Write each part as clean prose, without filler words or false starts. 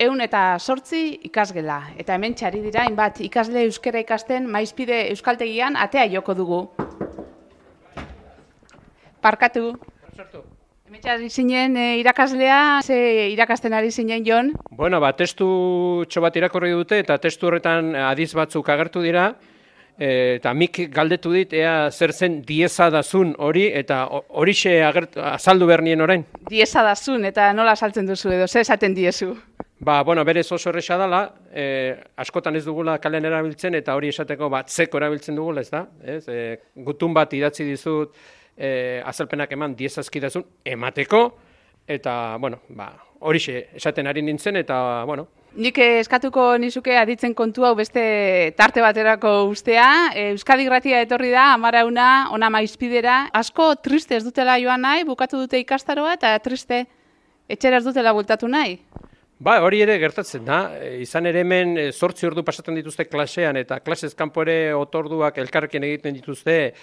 108 ikasgela. Eta hemen txari dira, hainbat ikasle euskara ikasten Maizpide Euskaltegian atea joko dugu. Parkatu. Hemen txari zinen irakaslea, ze irakasten ari zinen, Jon? Bueno, testu bat irakurri dute eta testu horretan adiz batzuk agertu dira. Eta mik galdetu dit, ea zer zen diezadazun hori, eta horixe azaldu behar nien orain. Diezadazun, eta nola saltzen duzu edo, ze esaten diezu? Berez oso erresa dela, askotan ez dugula kalean erabiltzen, eta hori esateko zeko erabiltzen dugula, ez da? Gutun bat idatzi dizut, azalpenak eman diezazkidazun emateko, eta, horixe esaten ari nintzen, eta, Nik eskatuko nizuke aditzen kontu hau beste tarte baterako ustea. Euskadi Irratia etorri da, Amarauna, ona Maizpidera. Asko triste ez dutela joan nahi, bukatu dute ikastaroa eta triste etxera ez dutela bueltatu nahi. Hori ere gertatzen da. Izan ere hemen 8 ordu pasatzen dituzte klasean eta klasez kanpo ere otorduak elkarrekin egiten dituzte.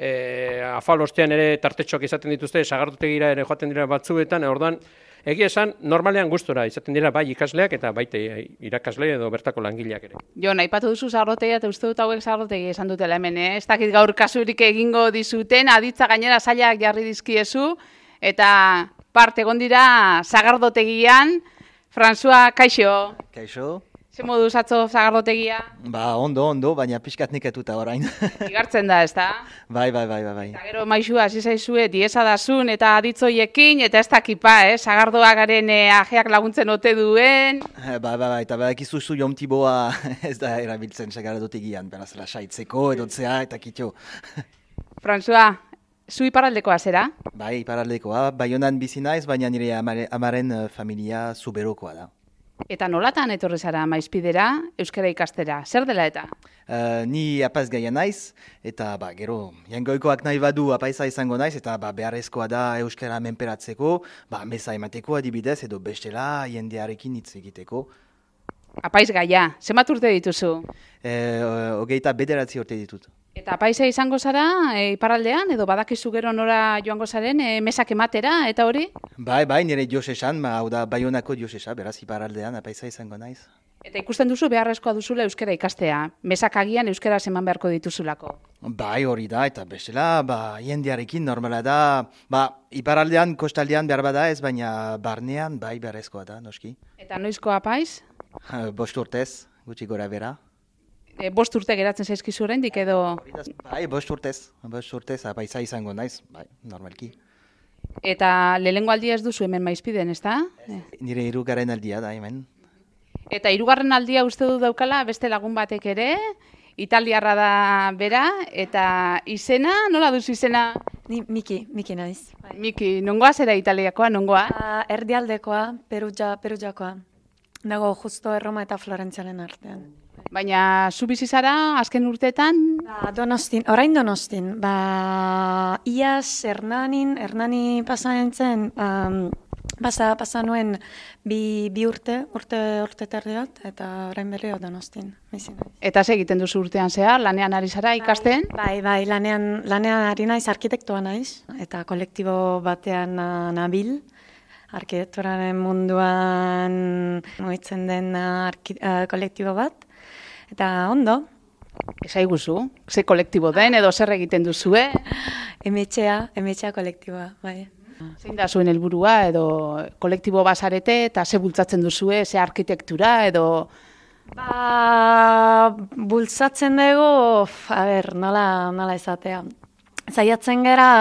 Afal ostean ere tartetxoak izaten dituzte, sagardotegira ere joaten dira batzuetan, orduan egia esan, normalean gustora izaten dira bai ikasleak eta baite irakasle edo bertako langileak ere. Jon, aipatu duzu sagardotegia eta uste dut hauek sagardotegi esan dutela hemen, Ez dakit gaur kasurik egingo dizuten, aditza gainera zailak jarri dizkiezu, eta parte egon dira sagardotegian. François, kaixo? Kaixo. Ze moduz atzo sagardotegia? Ondo, baina pixkat niketuta orain. Igartzen da, ez da? Bai. Eta gero maixua, hasi zaizue, diezadazun eta aditzoiekin, eta ez dakipa, sagardoagaren ajeak laguntzen ote duen. Bai, eta badakizu zu jomtiboa ez da erabiltzen sagardotegian, beraz lasaitzeko, edotzea, eta kitxo. François, zu iparraldekoa zera? Bai, iparraldekoa, Baionan bizi naiz, baina nire amaren familia Zuberokoa da. Eta nolatan etorri zara Maizpidera, euskara ikastera, zer dela eta? Ni apaiz gaia naiz, eta gero, jangoikoak nahi badu apaiza izango naiz, eta beharrezkoa da euskara menperatzeko, meza emateko adibidez, edo bestela jendearekin hitz egiteko. Apaiz gaia, zenbat urte dituzu? 29 urte ditut. Eta apaiza izango zara iparraldean, edo badakizu gero nora joango zaren mesak ematera, eta hori? Bai, nire diosesan, hau da Baionako diosesa, beraz iparraldean apaiza izango naiz. Eta ikusten duzu beharrezkoa duzula euskara ikastea, mesak agian euskara eman beharko dituzulako. Bai, hori da, eta bestela, jendearekin normala da, iparraldean, kostaldean behar bada ez, baina barnean, bai, beharrezkoa da, noski. Eta noizko apaiz? 5 urtez, gutxi gora bera. 5 urte geratzen zaizkizu oraindik edo? Bai, 5 urtez, apaiza izango naiz, bai, normalki. Eta lehenengo aldia ez duzu hemen Maizpiden, ez da? Nire 3. aldia da hemen. Eta 3. aldia uste du daukala beste lagun batek ere, italiarra da bera, eta izena, nola duzu izena? Ni Miki naiz. Miki, nongoa zera Italiakoa, nongoa? Erdialdekoa, Perugiakoa. Nago justo Erroma eta Florentzialen artean. Baina zu bizi zara azken urteetan? Orain Donostin. Iaz Hernani pasatzen, pasa nuen bi urte terdi bat, eta orain berri Donostin. Eta ze egiten duzu urtean zehar, lanean ari zara ikasten? Bai, lanean ari naiz, arkitektoa naiz, eta kolektibo batean nabil. Arkitekturaren munduan mugitzen den kolektibo bat. Eta ondo. Esaiguzu, ze kolektibo den edo zer egiten duzue? Emetxea kolektiboa, bai. Zein da zuen helburua edo kolektibo bazarete eta ze bultzatzen duzue, ze arkitektura edo... Bultzatzen dugu, nola esatea. Zaiatzen gara...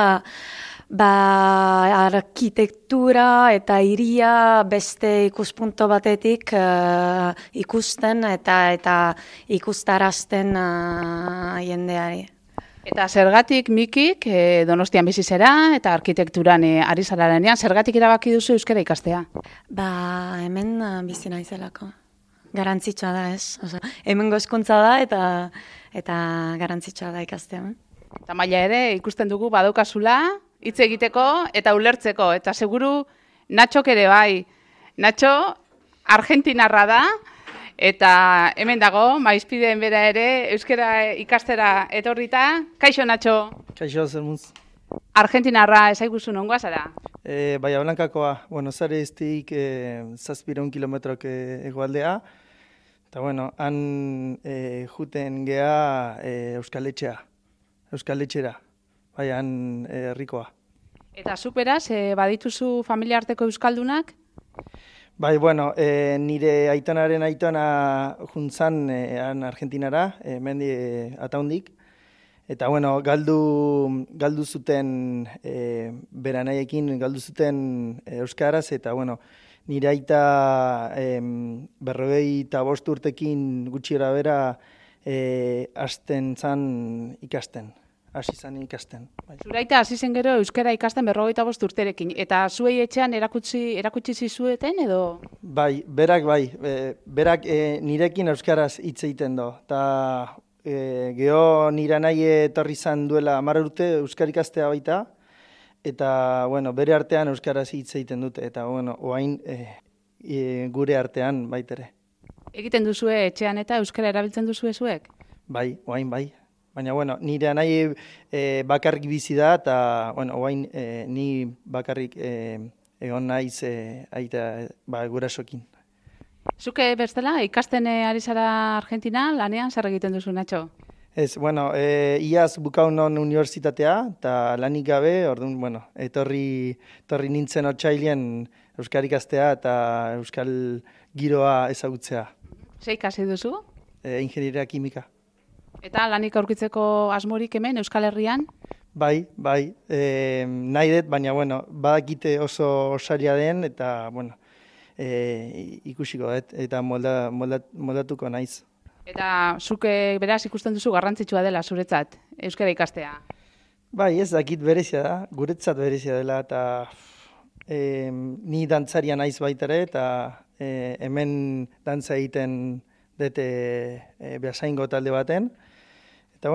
arkitektura eta hiria beste ikuspunto batetik ikusten eta ikustarazten jendeari. Eta zergatik Mikik Donostian bizi zera eta arkitekturan ari zara lanean, zergatik erabaki duzu euskara ikastea? Hemen bizi naizelako. Garantzitsua da, ez? Hemengo hezkuntza da eta garantzitsua da ikastea. Eta maila ere ikusten dugu badaukazula hitz egiteko eta ulertzeko. Eta seguru Natxok ere bai. Natxo argentinarra da eta hemen dago, Maizpideen bera ere, euskara ikastera etorrita. Kaixo, Natxo? Kaixo, zer muz. Argentinarra ezaiguzu nongoa zara? Bahia Blankakoa, Buenos Airestik 700 kilometrok hegoaldea. Eta han juten gea Euskal Etxera, bai, han herrikoa. Eta superaz, badituzu familia arteko euskaldunak? Bai, nire aitonaren aitona juntzan han Argentinara, mendi ataundik. Eta, galdu zuten beranaiekin, galdu zuten euskaraz, eta, nire aita 45 urtekin gutxira bera hasten zan ikasten, hasi zan ikasten. Bai. Zuraita hasi zen gero euskara ikasten 45 urterekin, eta zuei etxean erakutsi zizueten edo? Bai, berak nirekin euskaraz hitz egiten do, eta geho nire nahi etorri zan duela 10 urte euskara ikastea baita, eta, bere artean euskaraz hitz egiten dute, eta, oain gure artean baitere. Egiten duzue etxean eta euskara erabiltzen duzue zuek? Bai, oain bai. Baina, nire nahi bakarrik bizi da, eta, oain ni bakarrik egon naiz aita gurasokin. Zuke bestela, ikasten ari zara Argentina, lanean zer egiten duzu, Natxo? Ez, iaz bukaun non unibertsitatea, eta lanik gabe, orduan, etorri nintzen otsailean euskara ikastea eta euskal giroa ezagutzea. Zer ikasi duzu? Ingenieria kimika. Eta lanik aurkitzeko asmorik hemen, Euskal Herrian? Bai, nahi dut, baina, badakite oso saria den, eta, ikusiko dut, eta moldatuko naiz. Eta zuke beraz ikusten duzu garrantzitsua dela zuretzat, euskara ikastea? Bai, ez dakit berezia da, guretzat berezia dela, eta ni dantzaria naiz baitare, eta hemen dantza egiten dute Beasaingo talde baten. Eta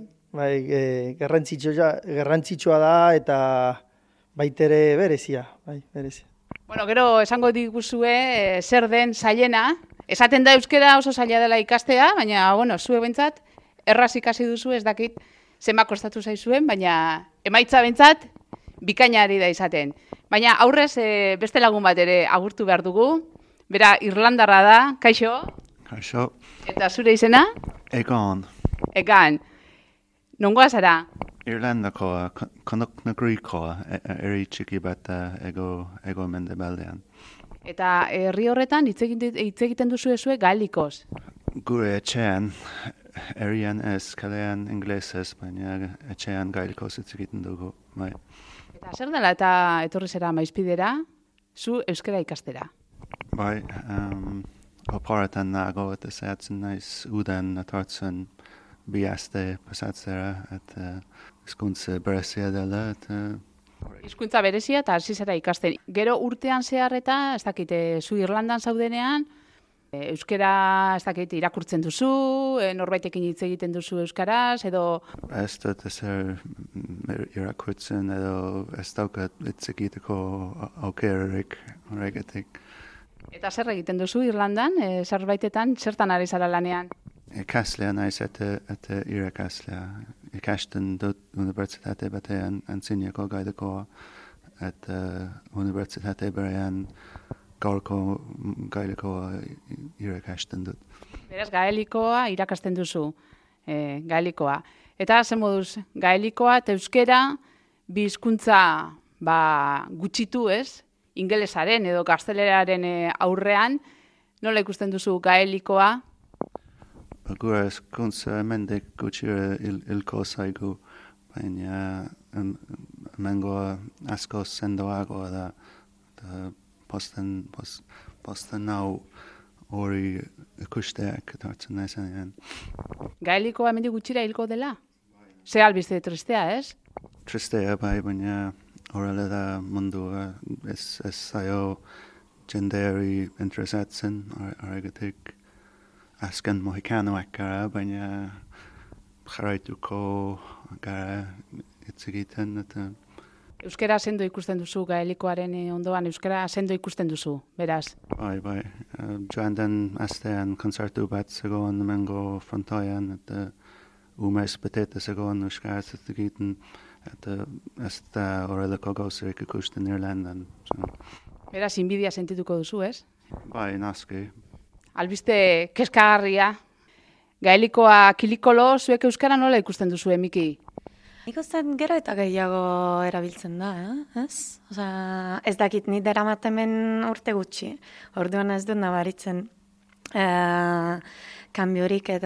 garrantzitsua da, eta baitere berezia, berezia. Gero esango diguzue zer den zailena. Esaten da euskara oso zaila dela ikastea, baina, zue bentsat, erraz ikasi duzu, ez dakit zenbat kostatu zaizuen, baina emaitza bentsat bikainari da izaten. Baina aurrez beste lagun bat ere agurtu behar dugu, bera Irlandarra da, kaixo? Kaixo. Eta zure izena? Egan. Egan. Nongoa zara? Irlandakoa, Konoknagrikoa, eri txiki bat ego mendebaldean. Eta herri horretan hitz egiten duzu ezue galikoz? Gure etxean, herrian ez, kalean inglesez, baina etxean galikoz hitz egiten dugu. Bai. Eta zer dela eta etorri zera maizpidera, zu euskara ikastera? Bai, oporretan nago eta zehatzen naiz udan atortzen bi aste pasatzera, eta hizkuntza berezia dela, eta hizkuntza berezia eta hasi zera ikasten. Gero urtean zehar eta, ez dakit, zu Irlandan zaudenean, euskara, ez dakit, irakurtzen duzu, norbaitekin hitz egiten duzu euskaraz, edo... Ez dut ezer irakurtzen, edo ez daukat hitz egiteko aukerarik horregatik. Eta zer egiten duzu Irlandan, zerbaitetan, zertan ari zara lanean? Ikaslea naiz eta irakaslea. Ikasten dut unibertsitate batean antzineko gaidekoa eta unibertsitate berean gaurko gaidekoa irakasten dut. Beraz, gaelikoa irakasten duzu, gaelikoa. Eta zen moduz, gaelikoa eta euskera bi hizkuntza gutxitu, ez? Ingelesaren edo gazteleraren aurrean, nola ikusten duzu gaelikoa? Gure hizkuntza hemendik gutxira hilko zaigu, baina hemengoa asko sendoagoa da, posten hau hori ikusteak etortzen naizenean. Gaelikoa hemendik gutxira hilko dela? Ze albiste tristea, ez? Tristea bai, baina horrela da mundua, ez zaio jendeari interesatzen horregatik. Azken mohikanoak gara, baina jarraituko gara hitz egiten eta... Euskara sendo ikusten duzu, gaelikoaren ondoan, euskara sendo ikusten duzu, beraz? Bai. Joan den astean kontzertu bat zegoen hemengo frontoian, eta umez beteta zegoen euskaraz hitz egiten, Eta ez da horrelako gauzarik ikusten Irlandan. Beraz, inbidia sentituko duzu, ez? Bai, naski. Albiste keskagarria. Gaelikoa kilikolo, zuek euskara nola ikusten duzu, Miki? Nik uste gero eta gehiago erabiltzen da, ez? Osea, ez dakit, ni daramatemen urte gutxi. Orduan ez dut nabaritzen kanbiorik edo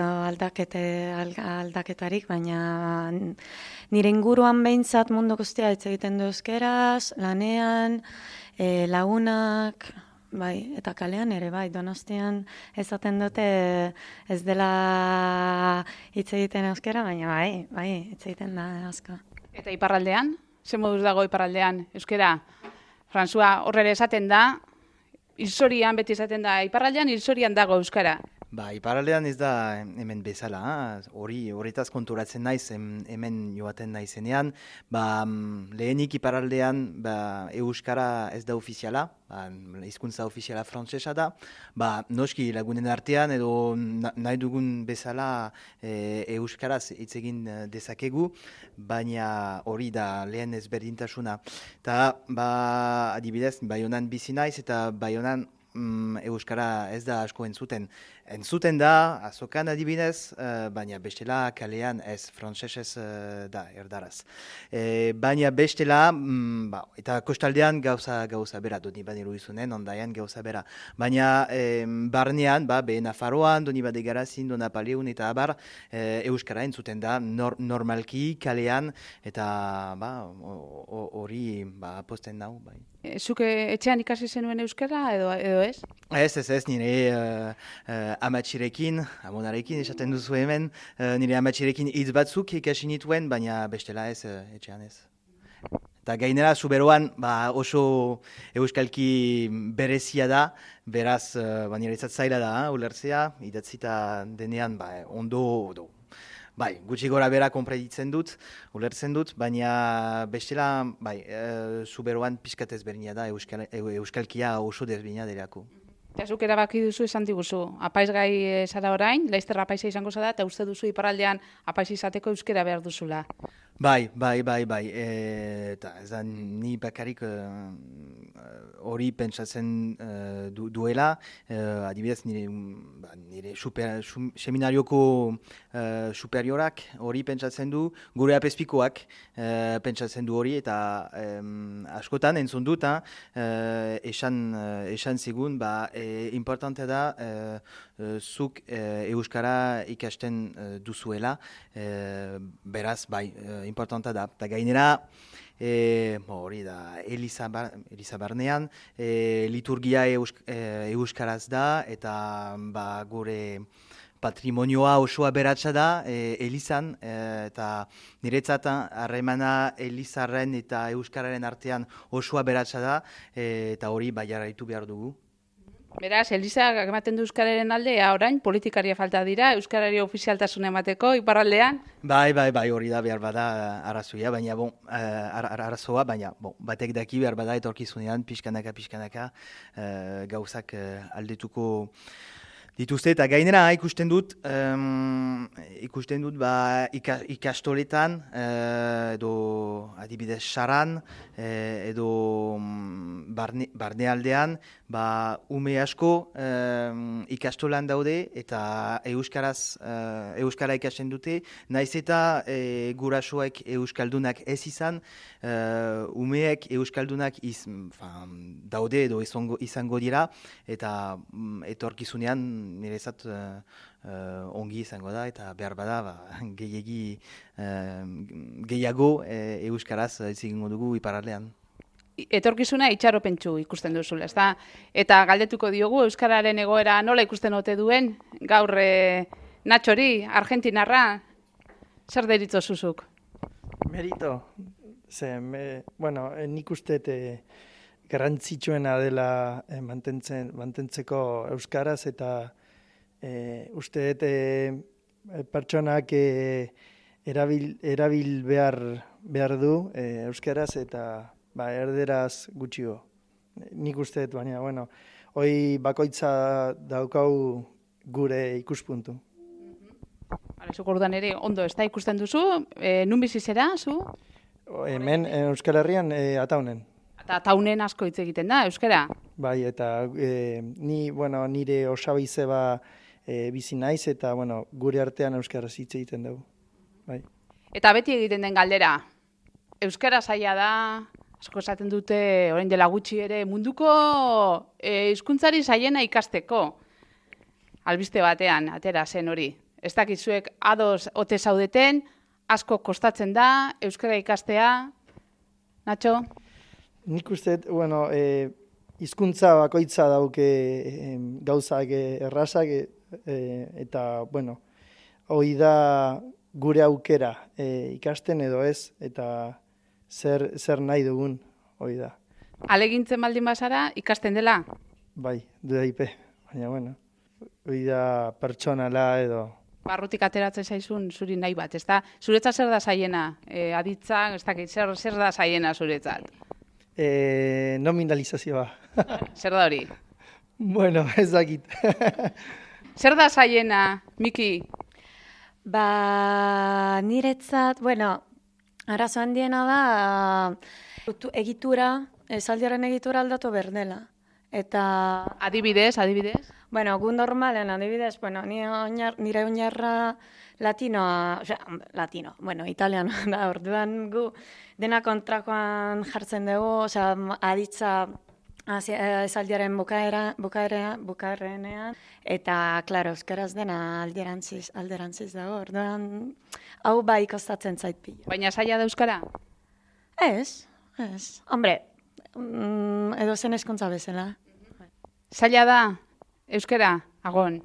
aldaketarik, baina nire inguruan behintzat mundu guztia hitz egiten du euskeraz, lanean, lagunak, bai, eta kalean ere, bai, Donostian esaten dute ez dela hitz egiten euskera, baina bai, hitz egiten da asko. Eta iparraldean? Ze moduz dago iparraldean euskera? Frantzua horrela esaten da, hilzorian beti esaten da, iparraldean hilzorian dago euskara. Ba, iparraldean ez da hemen bezala, horretaz konturatzen naiz, hemen joaten naizenean, lehenik iparraldean euskara ez da ofiziala, hizkuntza ofiziala frantsesa da, noski lagunen artean edo nahi dugun bezala euskaraz hitz egin dezakegu, baina hori da lehen ezberdintasuna. Eta adibidez, Baionan bizi naiz eta Baionan euskara ez da asko entzuten. Entzuten da, azokan adibidez, baina bestela kalean ez, frantsesez da, erdaraz. Baina bestela, eta kostaldean gauza bera, doni badiru izunen, ondaian gauza bera. Baina barnean, Nafarroan, doni bade garazin, dona paleun eta abar, euskara entzuten da, normalki kalean, eta hori posten nau, bai. Zuke etxean ikasi zenuen euskara edo ez? Ez, nire amatxirekin, amonarekin esaten duzu hemen, nire amatxirekin hitz batzuk ikasi nituen, baina bestela ez, etxean ez. Eta gainera, zuberoan oso euskalki berezia da, beraz, niretzat zaila da, ulertzea, idatzita denean, ondo. Bai, gutxi gora bera konpreditzen dut, ulertzen dut, baina bestela, zuberoan pixkat ezberdina da, euskalkia oso desberdina derako. Eta zuk erabaki duzu esan diguzu, apaiz gai zara orain, laizter apaiza izango zara, eta uste duzu iparraldean apaiz izateko euskera behar duzula. Bai, eta ez da ni bakarik hori pentsatzen duela, adibidez nire seminarioko superiorak hori pentsatzen du, gure apezpikoak pentsatzen du hori, eta askotan entzun dut, esan zigun, importante da zuk euskara ikasten duzuela, beraz, importante da. Eta gainera, hori da, Eliza barnean, liturgia euskaraz da, eta gure patrimonioa osoa beratsa da, Elizan, eta niretzat harremana Elizarren eta euskararen artean osoa beratsa da, eta hori jarraitu behar dugu. Beraz, Eliza ematen du euskararen alde, orain politikaria falta dira, euskarari ofizialtasun emateko, iparraldean? Bai, hori da behar bada arazoa, baina batek daki behar bada etorkizunean pixkanaka gauzak aldetuko dituzte, eta gainera ikusten dut ikastoletan, edo adibidez saran, edo barnealdean, ume asko ikastolan daude eta euskara ikasten dute, naiz eta gurasoek euskaldunak ez izan, umeek euskaldunak daude edo izango dira, eta etorkizunean niretzat ongi izango da, eta behar bada gehiago euskaraz hitz egingo dugu iparraldean. Etorkizuna itxaropentsu ikusten duzula, ezta? Eta galdetuko diogu euskararen egoera nola ikusten ote duen, gaur Natxori, Argentinarra, zer deritzo zuzuk? Merito, nik uste garrantzitsuena dela mantentzeko euskaraz, eta uste pertsonak erabil behar du euskaraz, eta erderaz gutxio. Nik uste baina, hoi bakoitza daukau gure ikuspuntu. Zuk orduan ere ondo ez da ikusten duzu, nun bizi zera, zu? Hemen, Euskal Herrian, ataunen. Eta taunen asko hitz egiten da, euskara? Bai, eta nire osaba izeba bizi naiz, eta gure artean euskaraz hitz egiten dugu. Bai. Eta beti egiten den galdera, euskara zaila da, asko esaten dute, orain dela gutxi ere, munduko hizkuntzari zailena ikasteko. Albiste batean, atera zen hori. Ez dakizuek ados ote zaudeten, asko kostatzen da, euskara ikastea. Nacho? Nik uste, hizkuntza bakoitza dauke gauzak errazak, eta, hoi da gure aukera ikasten edo ez, eta zer nahi dugun, hoi da. Alegintzen baldin bazara, ikasten dela? Bai, dudaipe, baina, hoi da pertsonala edo. Barrutik ateratzen zaizun zuri nahi bat, ez da? Zuretzat zer da zaiena? Aditza, ez dakit, zer da zaiena zuretzat? Nominalizazioa. Zer da hori? Ez dakit. Zer da zaiena, Miki? Niretzat, arazo handiena da egitura, esaldiaren egitura aldatu berdela. Eta... Adibidez? Gu normalen, adibidez, nire oinarra latino, italiano da, orduan gu dena kontrakoan jartzen dugu, aditza esaldiaren bukaerenean, eta, klaro, euskaraz dena alderantziz dago, orduan hau bai kostatzen zait pilo. Baina zaila da euskara? Ez. Hombre, edo zen hezkuntza bezala. Zaila da euskara, Agon?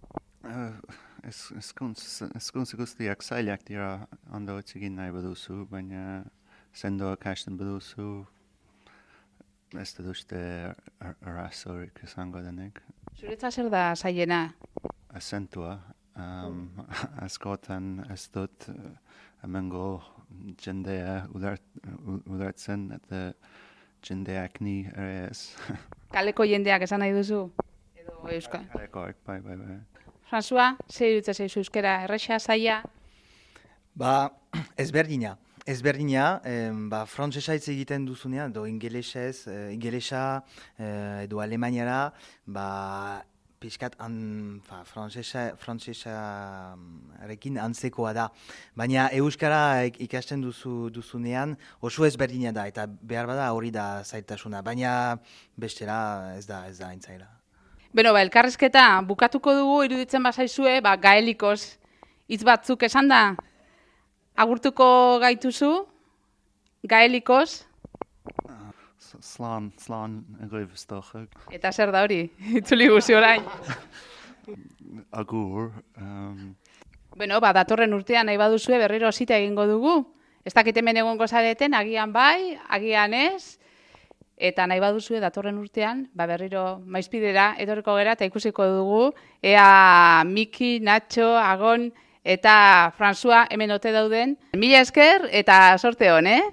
Hezkuntza guztiak zailak dira ondo hitz egin nahi baduzu, baina sendoa ikasten baduzu, ez dut uste arazorik izango denik. Zuretzat zer da zailena? Azentua. Askotan ez dut hemengo jendea ulertzen, eta jendeak ni ere ez. Kaleko jendeak esan nahi duzu? Edo euskal? Kalekoak, bai. François, zer iruditzen zaizu euskara, erresa, zaila? Ezberdina, frantsesa hitz egiten duzunean, edo ingelesa, edo alemaniara, pixkat frantsesarekin antzekoa da. Baina euskara ikasten duzunean oso ezberdina da, eta behar bada hori da zailtasuna, baina bestela ez da haintzaila. Elkarrizketa bukatuko dugu, iruditzen bazaizue, gaelikoz hitz batzuk esan da? Agurtuko gaituzu? Gaelikoz? Slaan egoivestochak. Eta zer da hori? Itzuli guzi orain. Agur. Datorren urtean nahi baduzue berriro zita egingo dugu. Ez dakit hemen egongo zareten, agian bai, agian ez. Eta nahi baduzue datorren urtean, berriro maizpidera etorriko gera eta ikusiko dugu. Ea Miki, Nacho, Agon eta François hemen ote dauden. Mila esker eta sorte hon,